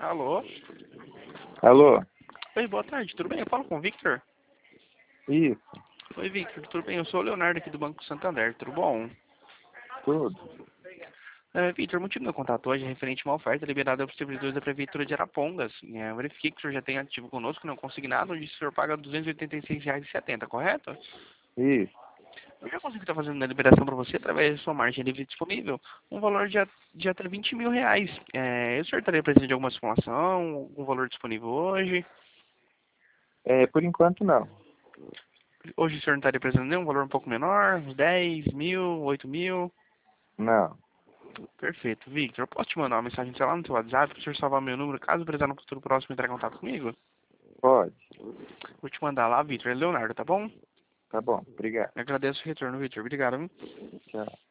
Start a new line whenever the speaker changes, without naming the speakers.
Alô?
Alô?
Oi, boa tarde, tudo bem? Eu falo com o Victor?
Isso,
Oi, Victor, tudo bem? Eu sou o Leonardo aqui do Banco Santander, tudo bom?
tudo.
Victor, o motivo do meu contato hoje é referente a uma oferta liberada aos servidores da Prefeitura de Arapongas. Eu verifiquei que o senhor já tem ativo conosco, não consignado, onde o senhor paga R$ 286,70, correto?
Isso.
Eu já consigo estar fazendo a liberação para você através da sua margem livre disponível, um valor de até R$ 20.000. O senhor estaria precisando de alguma simulação, algum valor disponível hoje?
Por enquanto não.
Hoje o senhor não estaria precisando de nenhum valor um pouco menor, uns 10.000, 8.000?
Não.
Perfeito. Victor, eu posso te mandar uma mensagem, sei lá, no seu WhatsApp, para o senhor salvar meu número, caso precisar no futuro próximo entrar em contato comigo?
Pode.
Vou te mandar lá, Victor. É Leonardo, tá bom?
Tá bom. Obrigado.
Eu agradeço o retorno, Victor. Obrigado, hein?
Tchau.